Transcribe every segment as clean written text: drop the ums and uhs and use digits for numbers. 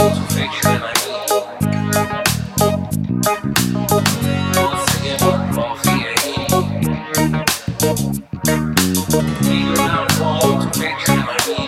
تو فکر منی، واسه من کافیه این. میدونم تو تو فکر منی،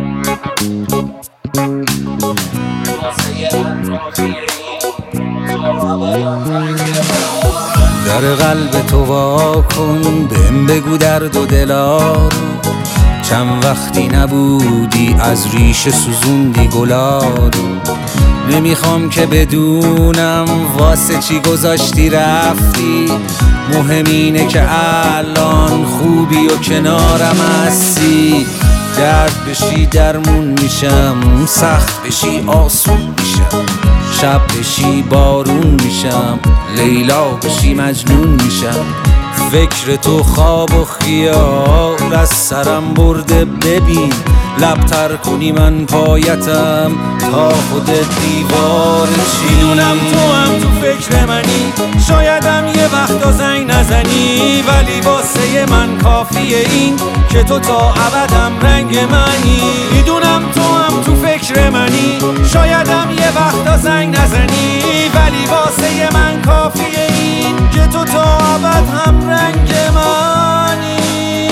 واسه من کافیه این. تو ابدا رنگ من. در قلب تو وا کن، بهم بگو درد و دلا رو. چند وقتی نبودی از ریشه سوزوندی گلا رو. نمیخوام که بدونم واسه چی گذاشتی رفتی، مهم اینه که الان خوبی و کنارم هستی. درد بشی درمون میشم، سخت بشی آسون میشم، شب بشی بارون میشم، لیلا بشی مجنون میشم. فکر تو خواب و خیال از سرم برده، ببین لبتر کنی من پایتم تا خود دیوار چی. میدونم تو هم تو فکر منی، شایدم یه وقتا زنگ نزنی، ولی واسه من کافیه این که تو تا ابدم رنگ منی. میدونم تو هم تو فکر منی، شایدم یه وقتا زنگ نزنی، ولی واسه من کافیه این که تو تا ابد هم رنگ منی.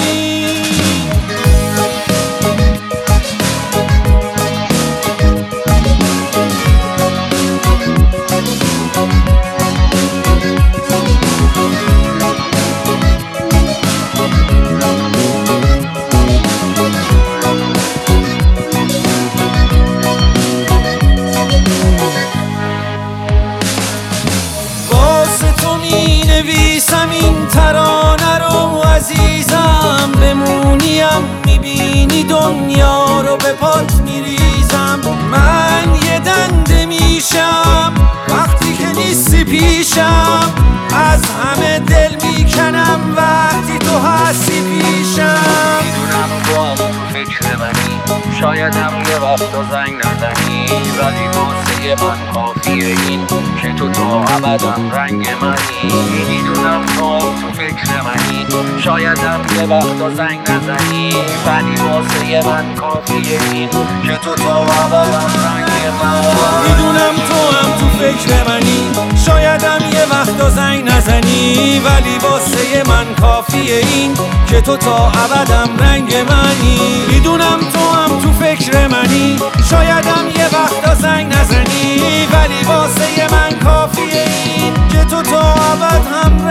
نویسم این ترانه رو عزیزم، بمونیم میبینی دنیا رو به پات میریزم. من یه دنده میشم وقتی که نیستی پیشم، از همه دل میکنم وقتی تو هستی پیشم. میدونم تو هم تو فکر منی، شایدم یه وقتا زنگ نزنی، ولی واسه من کافیه این که تو تا ابدم رنگ منی. میدونم تو هم تو فکر منی، شایدم یه وقتا زنگ نزنی، ولی واسه من کافیه این که تو تا ابدم رنگ منی. میدونم تو هم تو فکر منی، شایدم یه وقتا زنگ نزنی، ولی واسه من کافیه این که تو تا ابدم رنگ منی. میدونم تو هم تو فکر منی، شایدم یه وقتا زنگ نزنی، ولی واسه من کافیه این که تو تا ابد هم